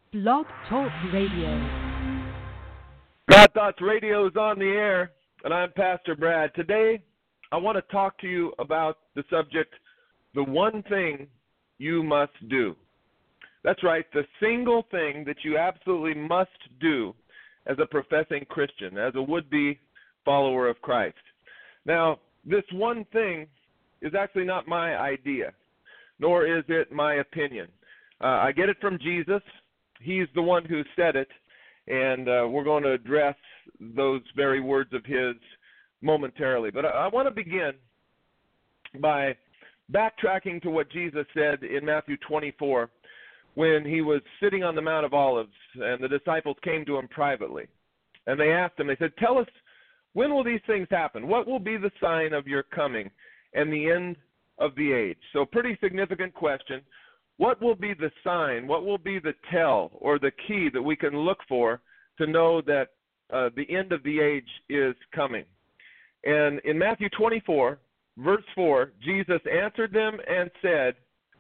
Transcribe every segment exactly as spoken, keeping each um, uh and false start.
Blog Talk Radio. God Thoughts Radio is on the air, and I'm Pastor Brad. Today, I want to talk to you about the subject, the one thing you must do. That's right, the single thing that you absolutely must do as a professing Christian, as a would-be follower of Christ. Now, this one thing is actually not my idea, nor is it my opinion. Uh, I get it from Jesus. He's the one who said it. And uh, we're going to address those very words of his momentarily. But I, I want to begin by backtracking to what Jesus said in Matthew twenty-four when he was sitting on the Mount of Olives and the disciples came to him privately. And they asked him, they said, tell us, when will these things happen? What will be the sign of your coming and the end of the age? So pretty significant question. What will be the sign, what will be the tell or the key that we can look for to know that uh, the end of the age is coming? And in Matthew twenty-four, verse four, Jesus answered them and said,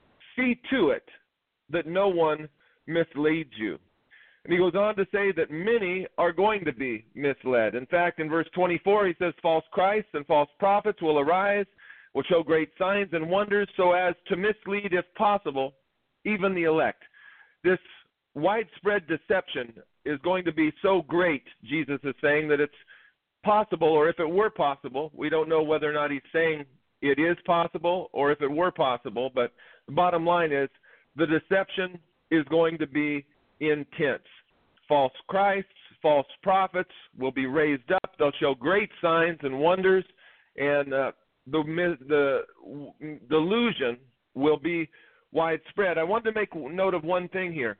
see to it that no one misleads you. And he goes on to say that many are going to be misled. In fact, in verse twenty-four, he says, false Christs and false prophets will arise, will show great signs and wonders so as to mislead, if possible, even the elect. This widespread deception is going to be so great, Jesus is saying, that it's possible, or if it were possible, we don't know whether or not he's saying it is possible or if it were possible, but the bottom line is the deception is going to be intense. False Christs, false prophets will be raised up. They'll show great signs and wonders, and uh, the, the delusion will be widespread. I want to make note of one thing here.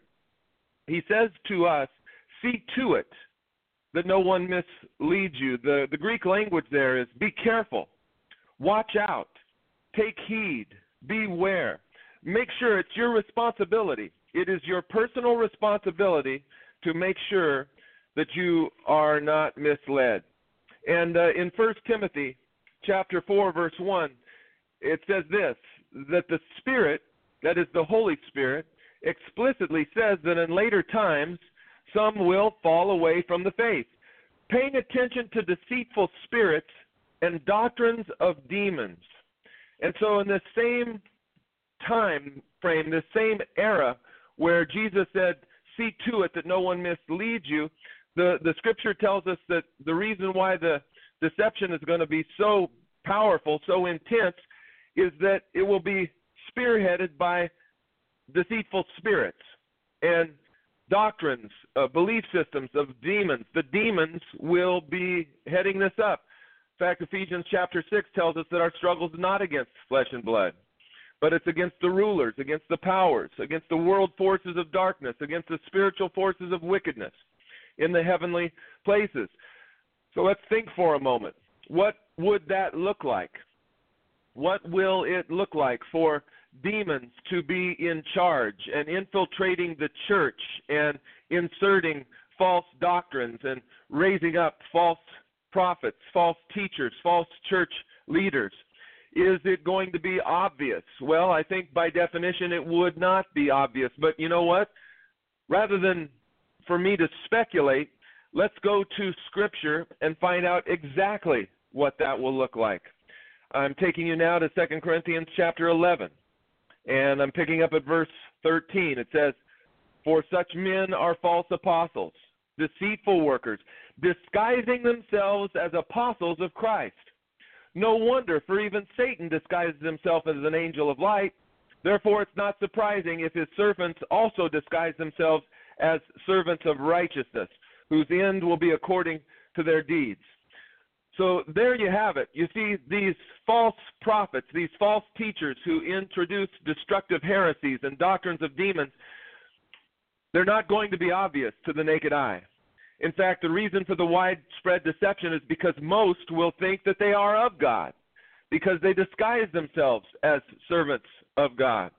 He says to us, see to it that no one misleads you. The, the Greek language there is be careful, watch out, take heed, beware. Make sure it's your responsibility. It is your personal responsibility to make sure that you are not misled. And uh, in First Timothy chapter four, verse one, it says this, that the Spirit, that is the Holy Spirit, explicitly says that in later times some will fall away from the faith, paying attention to deceitful spirits and doctrines of demons. And so in the same time frame, the same era where Jesus said, see to it that no one misleads you, the, the scripture tells us that the reason why the deception is going to be so powerful, so intense, is that it will be spearheaded by deceitful spirits and doctrines, uh, belief systems of demons. The demons will be heading this up. In fact, Ephesians chapter six tells us that our struggle is not against flesh and blood, but it's against the rulers, against the powers, against the world forces of darkness, against the spiritual forces of wickedness in the heavenly places. So let's think for a moment. What would that look like? What will it look like for demons to be in charge and infiltrating the church and inserting false doctrines and raising up false prophets, false teachers, false church leaders? Is it going to be obvious? Well, I think by definition it would not be obvious. But you know what? Rather than for me to speculate, let's go to Scripture and find out exactly what that will look like. I'm taking you now to Second Corinthians chapter eleven, and I'm picking up at verse thirteen. It says, for such men are false apostles, deceitful workers, disguising themselves as apostles of Christ. No wonder, for even Satan disguises himself as an angel of light. Therefore, it's not surprising if his servants also disguise themselves as servants of righteousness, whose end will be according to their deeds. So there you have it. You see, these false prophets, these false teachers who introduce destructive heresies and doctrines of demons, they're not going to be obvious to the naked eye. In fact, the reason for the widespread deception is because most will think that they are of God, because they disguise themselves as servants of God.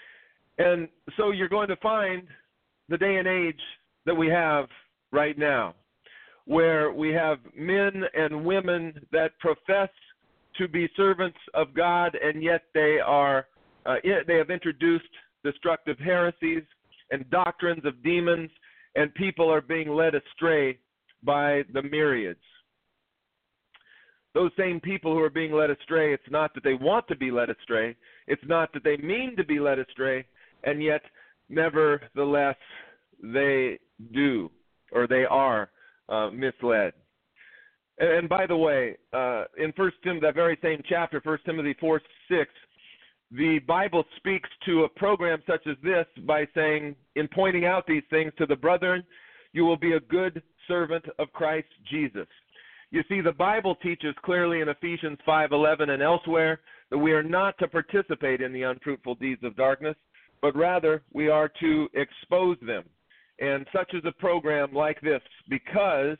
And so you're going to find the day and age that we have right now, where we have men and women that profess to be servants of God, and yet they are uh, they have introduced destructive heresies and doctrines of demons, and people are being led astray by the myriads. Those same people who are being led astray, it's not that they want to be led astray, it's not that they mean to be led astray, and yet, nevertheless, they do, or they are uh, misled. And, and by the way, uh, in First Timothy, that very same chapter, First Timothy four six, the Bible speaks to a program such as this by saying, in pointing out these things to the brethren, you will be a good servant of Christ Jesus. You see, the Bible teaches clearly in Ephesians five eleven and elsewhere that we are not to participate in the unfruitful deeds of darkness, but rather we are to expose them. And such is a program like this because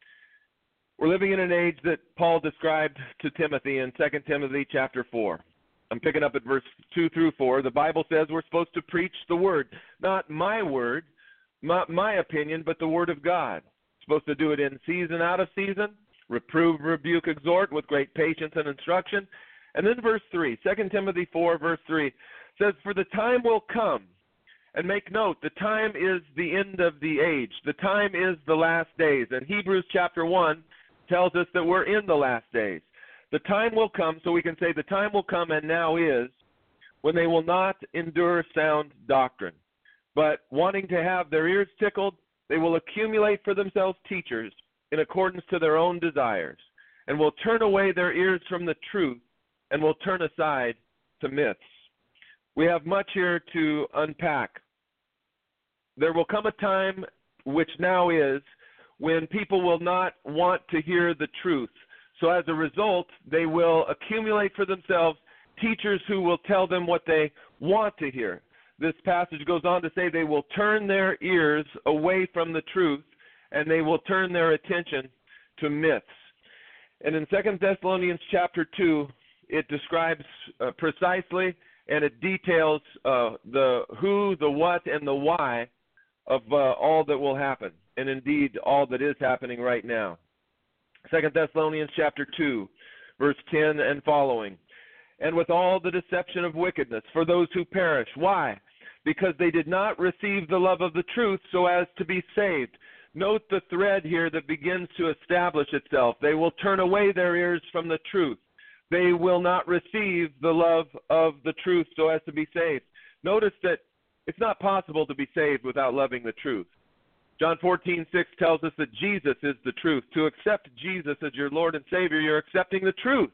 we're living in an age that Paul described to Timothy in Second Timothy chapter four. I'm picking up at verse two through four. The Bible says we're supposed to preach the word, not my word, not my opinion, but the word of God. Supposed to do it in season, out of season, reprove, rebuke, exhort with great patience and instruction. And then verse three, Second Timothy four, verse three, says, for the time will come, and make note, the time is the end of the age. The time is the last days. And Hebrews chapter one tells us that we're in the last days. The time will come, so we can say the time will come and now is, when they will not endure sound doctrine. But wanting to have their ears tickled, they will accumulate for themselves teachers in accordance to their own desires, and will turn away their ears from the truth, and will turn aside to myths. We have much here to unpack. There will come a time, which now is, when people will not want to hear the truth. So as a result, they will accumulate for themselves teachers who will tell them what they want to hear. This passage goes on to say they will turn their ears away from the truth, and they will turn their attention to myths. And in Second Thessalonians chapter two, it describes uh, precisely and it details uh, the who, the what, and the why of uh, all that will happen, and indeed all that is happening right now. Second Thessalonians chapter two, verse ten and following. And with all the deception of wickedness for those who perish. Why? Because they did not receive the love of the truth so as to be saved. Note the thread here that begins to establish itself. They will turn away their ears from the truth. They will not receive the love of the truth so as to be saved. Notice that it's not possible to be saved without loving the truth. John fourteen six tells us that Jesus is the truth. To accept Jesus as your Lord and Savior, you're accepting the truth.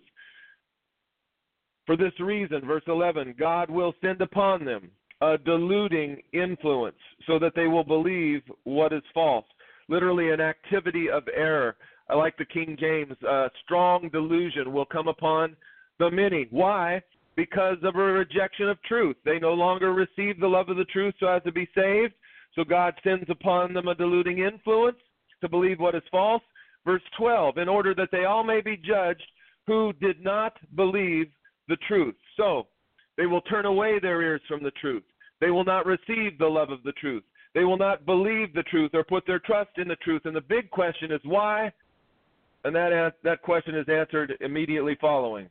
For this reason, verse eleven, God will send upon them a deluding influence so that they will believe what is false. Literally an activity of error. I like the King James. Uh, strong delusion will come upon the many. Why? Because of a rejection of truth. They no longer receive the love of the truth so as to be saved. So God sends upon them a deluding influence to believe what is false. Verse twelve, in order that they all may be judged who did not believe the truth. So they will turn away their ears from the truth. They will not receive the love of the truth. They will not believe the truth or put their trust in the truth. And the big question is why? And that, that question is answered immediately following.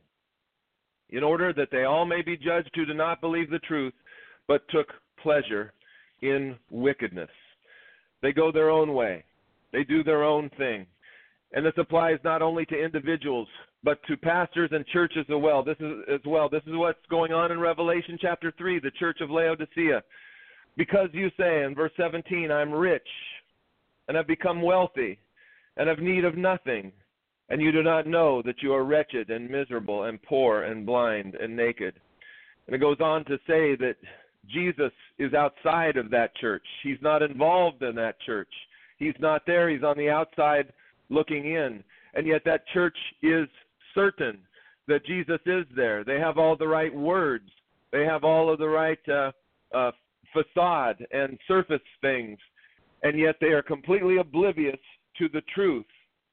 In order that they all may be judged who do not believe the truth, but took pleasure in wickedness. They go their own way. They do their own thing. And this applies not only to individuals, but to pastors and churches as well. This is as well. This is what's going on in Revelation chapter three, the church of Laodicea. Because you say in verse seventeen, I'm rich, and have become wealthy, and have need of nothing, and you do not know that you are wretched and miserable and poor and blind and naked. And it goes on to say that Jesus is outside of that church. He's not involved in that church. He's not there. He's on the outside looking in. And yet that church is certain that Jesus is there. They have all the right words. They have all of the right uh, uh, facade and surface things. And yet they are completely oblivious to the truth.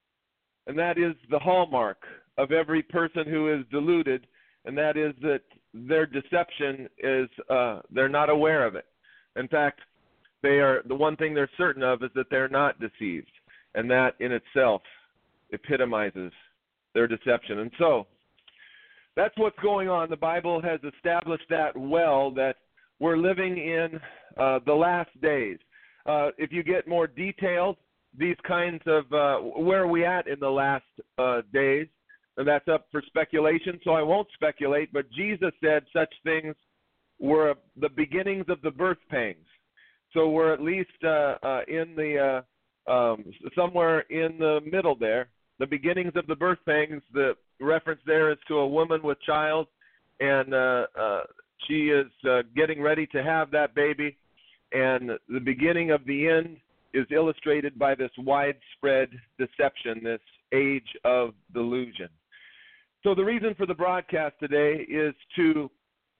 And that is the hallmark of every person who is deluded, and that is that their deception is, uh, they're not aware of it. In fact, they are, the one thing they're certain of is that they're not deceived, and that in itself epitomizes their deception. And so, that's what's going on. The Bible has established that well, that we're living in uh, the last days. Uh, if you get more detailed, these kinds of, uh, where are we at in the last uh, days? And that's up for speculation, so I won't speculate, but Jesus said such things were the beginnings of the birth pangs. So we're at least uh, uh, in the, uh, um, somewhere in the middle there. The beginnings of the birth pangs, the reference there is to a woman with child, and uh, uh, she is uh, getting ready to have that baby, and the beginning of the end is illustrated by this widespread deception, this age of delusion. So the reason for the broadcast today is to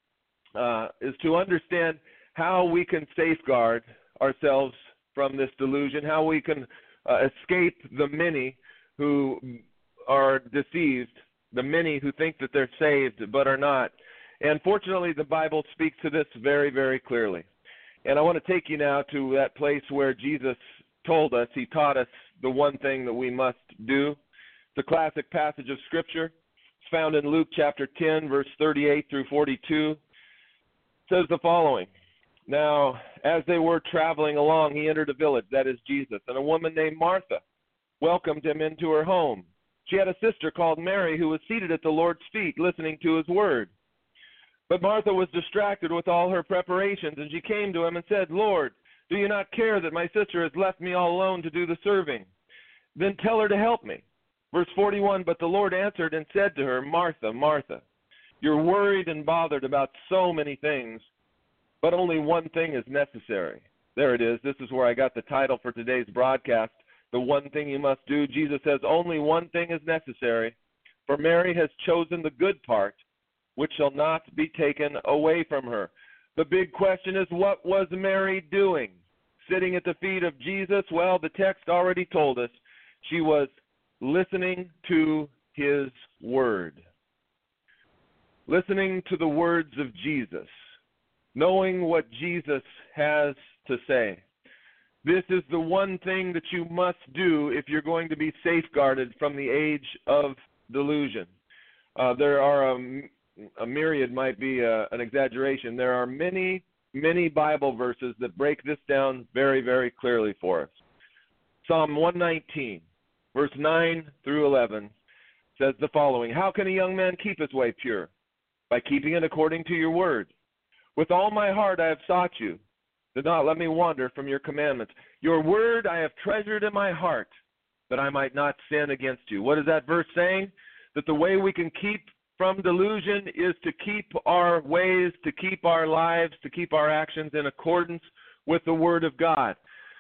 uh, is to understand how we can safeguard ourselves from this delusion, how we can uh, escape the many who are deceived, the many who think that they're saved but are not. And fortunately, the Bible speaks to this very, very clearly. And I want to take you now to that place where Jesus told us, he taught us the one thing that we must do. It's a classic passage of Scripture. It's found in Luke chapter ten, verse thirty-eight through forty-two. It says the following. Now, as they were traveling along, he entered a village, that is Jesus, and a woman named Martha welcomed him into her home. She had a sister called Mary who was seated at the Lord's feet, listening to his word. But Martha was distracted with all her preparations, and she came to him and said, Lord, do you not care that my sister has left me all alone to do the serving? Then tell her to help me. Verse forty-one, but the Lord answered and said to her, Martha, Martha, you're worried and bothered about so many things, but only one thing is necessary. There it is. This is where I got the title for today's broadcast, the one thing you must do. Jesus says only one thing is necessary, for Mary has chosen the good part, which shall not be taken away from her. The big question is, what was Mary doing? Sitting at the feet of Jesus? Well, the text already told us. She was listening to his word. Listening to the words of Jesus. Knowing what Jesus has to say. This is the one thing that you must do if you're going to be safeguarded from the age of delusion. Uh, there are a, a myriad, might be a, an exaggeration. There are many, many Bible verses that break this down very, very clearly for us. Psalm one nineteen, verse nine through eleven, says the following, how can a young man keep his way pure? By keeping it according to your word. With all my heart I have sought you. Do not let me wander from your commandments. Your word I have treasured in my heart, that I might not sin against you. What is that verse saying? That the way we can keep from delusion is to keep our ways, to keep our lives, to keep our actions in accordance with the word of God.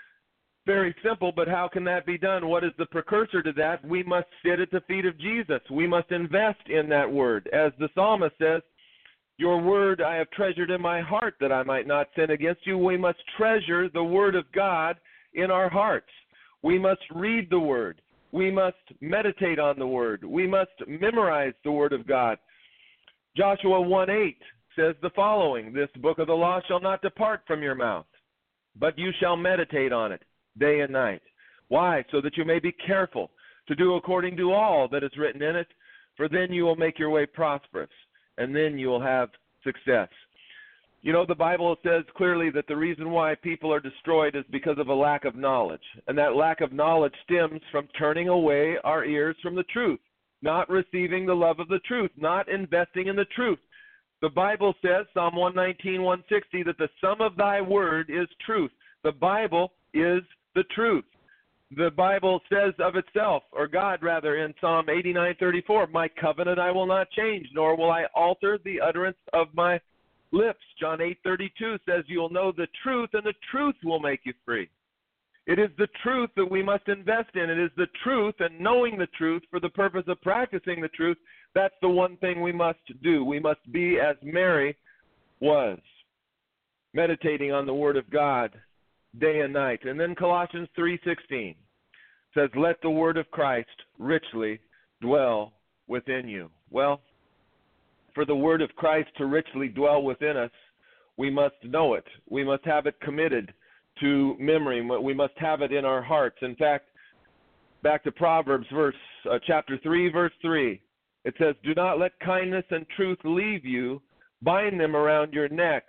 Very simple, but how can that be done? What is the precursor to that? We must sit at the feet of Jesus. We must invest in that word. As the psalmist says, your word I have treasured in my heart that I might not sin against you. We must treasure the word of God in our hearts. We must read the word. We must meditate on the word. We must memorize the word of God. Joshua one eight says the following, this book of the law shall not depart from your mouth, but you shall meditate on it day and night. Why? So that you may be careful to do according to all that is written in it, for then you will make your way prosperous, and then you will have success. You know, the Bible says clearly that the reason why people are destroyed is because of a lack of knowledge. And that lack of knowledge stems from turning away our ears from the truth, not receiving the love of the truth, not investing in the truth. The Bible says, Psalm one nineteen, one sixty, that the sum of thy word is truth. The Bible is the truth. The Bible says of itself, or God rather, in Psalm eighty-nine thirty-four, my covenant I will not change, nor will I alter the utterance of my lips. John eight thirty-two says you'll know the truth, and the truth will make you free. It is the truth that we must invest in. It is the truth, and knowing the truth for the purpose of practicing the truth, that's the one thing we must do. We must be as Mary was, meditating on the Word of God day and night. And then Colossians three sixteen says, let the word of Christ richly dwell within you. Well, for the word of Christ to richly dwell within us, we must know it. We must have it committed to memory. We must have it in our hearts. In fact, back to Proverbs verse uh, chapter three, verse three, it says, do not let kindness and truth leave you. Bind them around your neck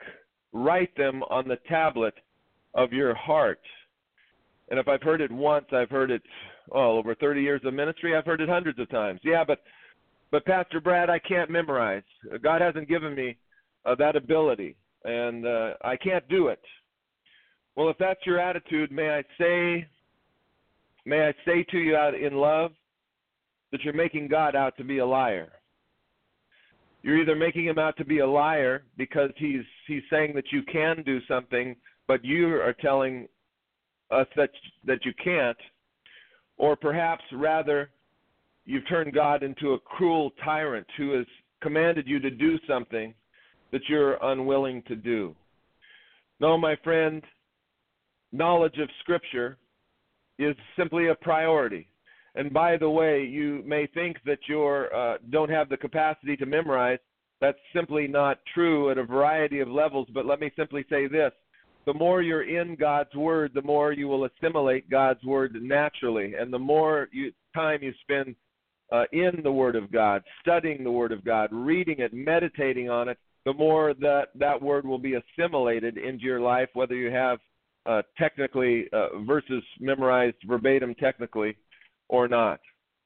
write them on the tablet of your heart. And if I've heard it once, I've heard it, oh, over thirty years of ministry, I've heard it hundreds of times. Yeah, but, but Pastor Brad, I can't memorize. God hasn't given me uh, that ability, and uh, I can't do it. Well, if that's your attitude, may I say, may I say to you out in love that you're making God out to be a liar. You're either making him out to be a liar because he's he's saying that you can do something, but you are telling us that that you can't, or perhaps rather you've turned God into a cruel tyrant who has commanded you to do something that you're unwilling to do. No, my friend, knowledge of Scripture is simply a priority. And by the way, you may think that you uh, don't have the capacity to memorize. That's simply not true at a variety of levels, but let me simply say this. The more you're in God's Word, the more you will assimilate God's Word naturally. And the more you, time you spend uh, in the Word of God, studying the Word of God, reading it, meditating on it, the more that that Word will be assimilated into your life, whether you have uh, technically uh, verses memorized verbatim technically or not.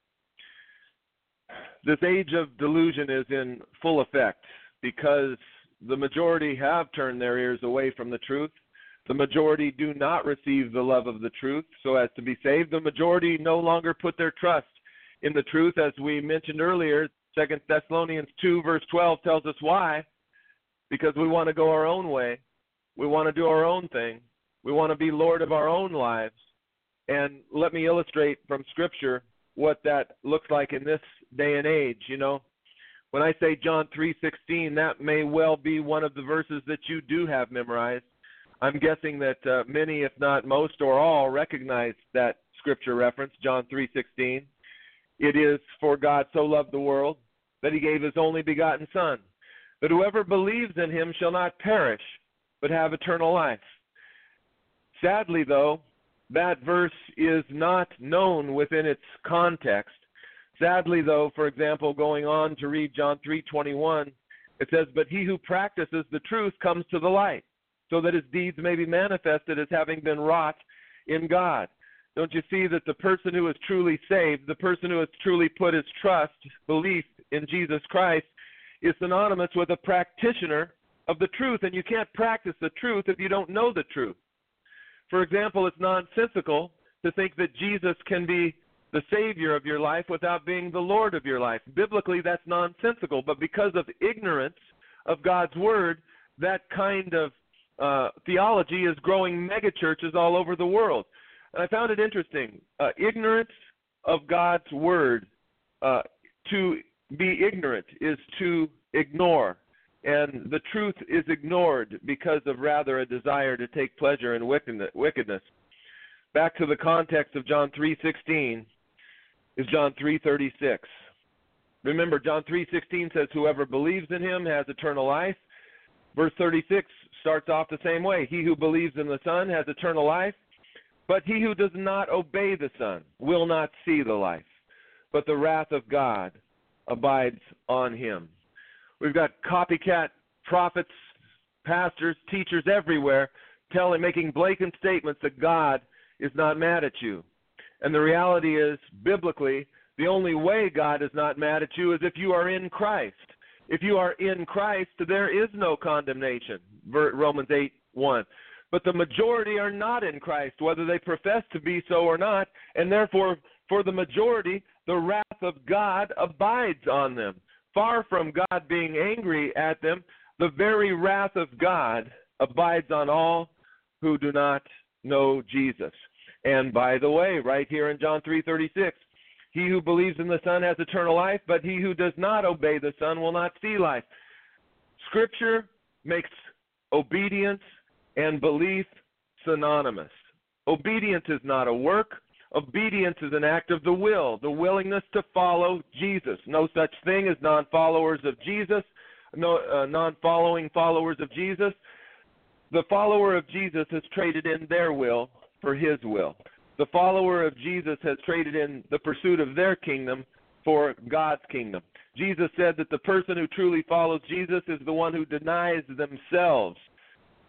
This age of delusion is in full effect because the majority have turned their ears away from the truth. The majority do not receive the love of the truth so as to be saved. The majority no longer put their trust in the truth. As we mentioned earlier, Second Thessalonians two verse twelve tells us why. Because we want to go our own way. We want to do our own thing. We want to be Lord of our own lives. And let me illustrate from Scripture what that looks like in this day and age. You know, when I say John three sixteen, that may well be one of the verses that you do have memorized. I'm guessing that uh, many, if not most or all, recognize that Scripture reference, John three sixteen. It is, for God so loved the world that he gave his only begotten Son, that whoever believes in him shall not perish, but have eternal life. Sadly, though, that verse is not known within its context. Sadly, though, for example, going on to read John three twenty-one, it says, "But he who practices the truth comes to the light, so that his deeds may be manifested as having been wrought in God." Don't you see that the person who is truly saved, the person who has truly put his trust, belief in Jesus Christ, is synonymous with a practitioner of the truth, and you can't practice the truth if you don't know the truth. For example, it's nonsensical to think that Jesus can be the Savior of your life without being the Lord of your life. Biblically, that's nonsensical, but because of ignorance of God's Word, that kind of uh, theology is growing megachurches all over the world. And I found it interesting. Uh, ignorance of God's Word, uh, to be ignorant is to ignore. And the truth is ignored because of rather a desire to take pleasure in wickedness. Back to the context of John three sixteen is John three thirty-six. Remember, John three sixteen says, "Whoever believes in him has eternal life." Verse thirty-six starts off the same way. "He who believes in the Son has eternal life, but he who does not obey the Son will not see the life, but the wrath of God abides on him." We've got copycat prophets, pastors, teachers everywhere telling, making blatant statements that God is not mad at you. And the reality is, biblically, the only way God is not mad at you is if you are in Christ. If you are in Christ, there is no condemnation, Romans eight one. But the majority are not in Christ, whether they profess to be so or not, and therefore, for the majority, the wrath of God abides on them. Far from God being angry at them, the very wrath of God abides on all who do not know Jesus. And by the way, right here in John three thirty-six, "He who believes in the Son has eternal life, but he who does not obey the Son will not see life." Scripture makes obedience and belief synonymous. Obedience is not a work. Obedience is an act of the will, the willingness to follow Jesus. No such thing as non-followers of Jesus, no uh, non-following followers of Jesus. The follower of Jesus has traded in their will for his will. The follower of Jesus has traded in the pursuit of their kingdom for God's kingdom. Jesus said that the person who truly follows Jesus is the one who denies themselves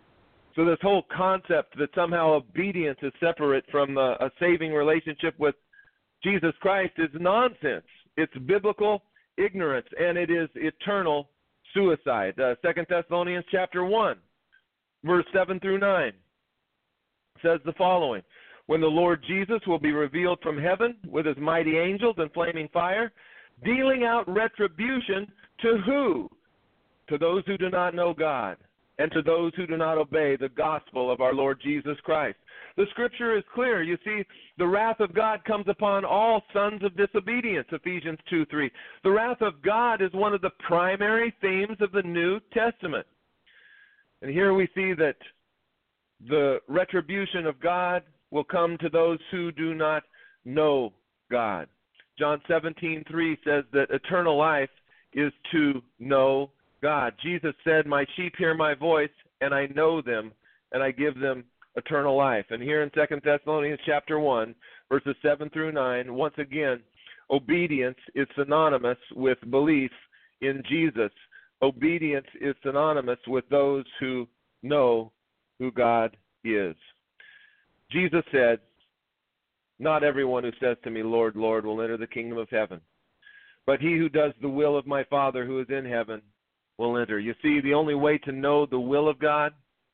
So this whole concept that somehow obedience is separate from a, a saving relationship with Jesus Christ is nonsense. It's biblical ignorance, and it is eternal suicide. Uh, Second Thessalonians chapter one, verse seven through nine says the following: when the Lord Jesus will be revealed from heaven with his mighty angels in flaming fire, dealing out retribution to who? To those who do not know God, and to those who do not obey the gospel of our Lord Jesus Christ. The scripture is clear. You see, the wrath of God comes upon all sons of disobedience, Ephesians two three. The wrath of God is one of the primary themes of the New Testament. And here we see that the retribution of God will come to those who do not know God. John seventeen three says that eternal life is to know God. Jesus said, my sheep hear my voice, and I know them, and I give them eternal life. And here in Second Thessalonians chapter one, verses seven through nine, once again, obedience is synonymous with belief in Jesus. Obedience is synonymous with those who know who God is. Jesus said, not everyone who says to me, Lord, Lord, will enter the kingdom of heaven, but he who does the will of my Father who is in heaven will enter. You see, the only way to know the will of God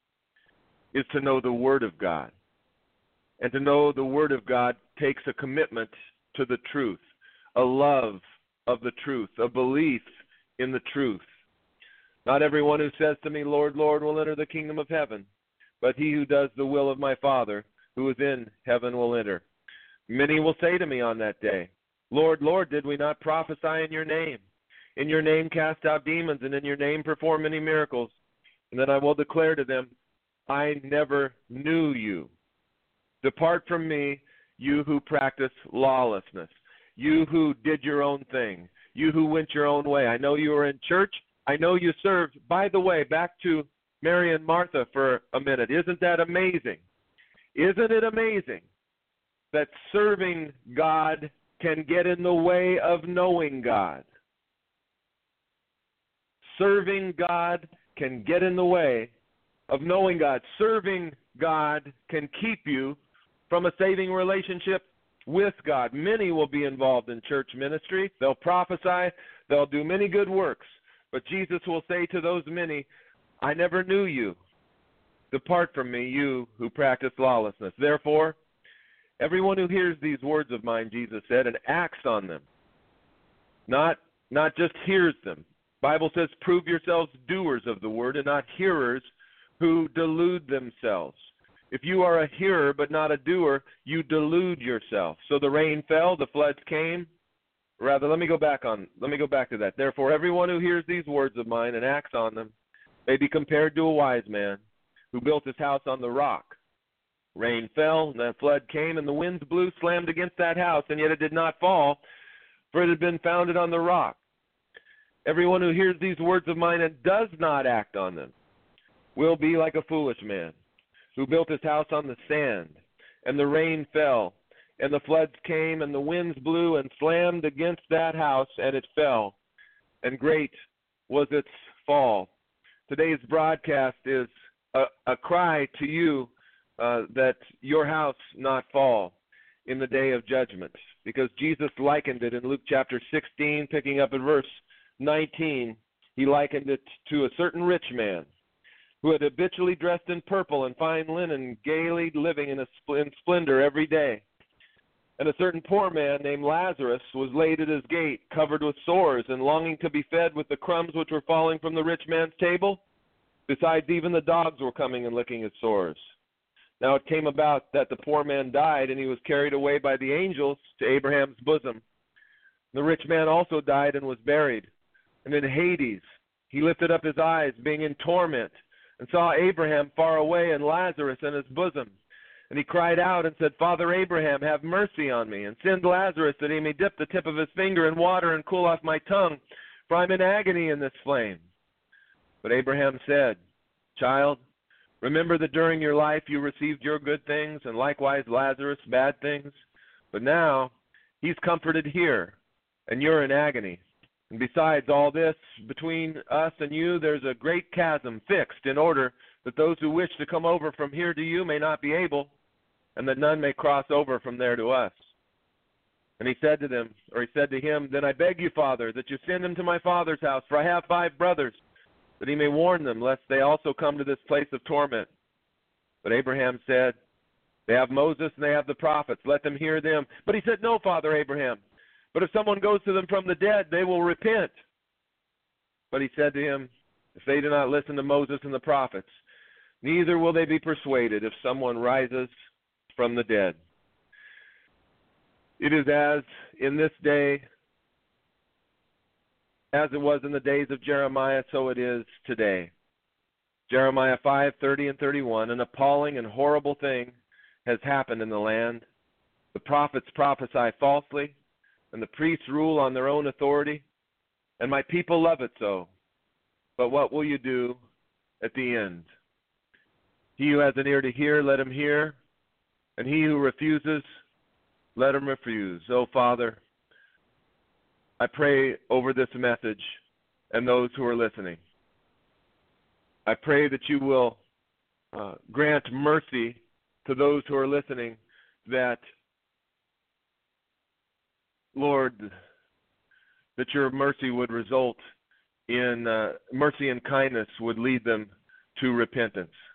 is to know the Word of God. And to know the Word of God takes a commitment to the truth, a love of the truth, a belief in the truth. Not everyone who says to me, Lord, Lord, will enter the kingdom of heaven, but he who does the will of my Father who is in heaven will enter. Many will say to me on that day, Lord, Lord, did we not prophesy in your name? In your name cast out demons, and in your name perform many miracles. And then I will declare to them, I never knew you. Depart from me, you who practice lawlessness, you who did your own thing, you who went your own way. I know you were in church. I know you served. By the way, back to Mary and Martha for a minute. Isn't that amazing? Isn't it amazing that serving God can get in the way of knowing God? Serving God can get in the way of knowing God. Serving God can keep you from a saving relationship with God. Many will be involved in church ministry. They'll prophesy. They'll do many good works. But Jesus will say to those many, I never knew you. Depart from me, you who practice lawlessness. Therefore, everyone who hears these words of mine, Jesus said, and acts on them, not, not just hears them. Bible says, prove yourselves doers of the word and not hearers who delude themselves. If you are a hearer but not a doer, you delude yourself. So the rain fell, the floods came. Rather, let me go back on, let me go back to that. Therefore, everyone who hears these words of mine and acts on them may be compared to a wise man who built his house on the rock. Rain fell, and the flood came, and the winds blew, slammed against that house, and yet it did not fall, for it had been founded on the rock. Everyone who hears these words of mine and does not act on them will be like a foolish man who built his house on the sand, and the rain fell, and the floods came, and the winds blew and slammed against that house, and it fell, and great was its fall. Today's broadcast is a, a cry to you uh, that your house not fall in the day of judgment, because Jesus likened it in Luke chapter sixteen, picking up at verse nineteen. He likened it to a certain rich man who had habitually dressed in purple and fine linen, gaily living in, a spl- in splendor every day. And a certain poor man named Lazarus was laid at his gate, covered with sores, and longing to be fed with the crumbs which were falling from the rich man's table. Besides, even the dogs were coming and licking his sores. Now it came about that the poor man died, and he was carried away by the angels to Abraham's bosom. The rich man also died and was buried. And in Hades he lifted up his eyes, being in torment, and saw Abraham far away and Lazarus in his bosom. And he cried out and said, Father Abraham, have mercy on me, and send Lazarus that he may dip the tip of his finger in water and cool off my tongue, for I'm in agony in this flame. But Abraham said, Child, remember that during your life you received your good things, and likewise Lazarus bad things. But now he's comforted here, and you're in agony. And besides all this, between us and you, there's a great chasm fixed in order that those who wish to come over from here to you may not be able, and that none may cross over from there to us. And he said to them, or he said to him, Then I beg you, Father, that you send him to my father's house, for I have five brothers, that he may warn them, lest they also come to this place of torment. But Abraham said, They have Moses and they have the prophets, let them hear them. But he said, No, Father Abraham, but if someone goes to them from the dead, they will repent. But he said to him, If they do not listen to Moses and the prophets, neither will they be persuaded if someone rises from the dead. It is as in this day, as it was in the days of Jeremiah, so it is today. Jeremiah five, thirty and thirty-one, An appalling and horrible thing has happened in the land. The prophets prophesy falsely, and the priests rule on their own authority, and my people love it so. But what will you do at the end? He who has an ear to hear, let him hear, and he who refuses, let him refuse. Oh, Father, I pray over this message and those who are listening. I pray that you will uh, grant mercy to those who are listening, that, Lord, that your mercy would result in, uh, mercy and kindness would lead them to repentance.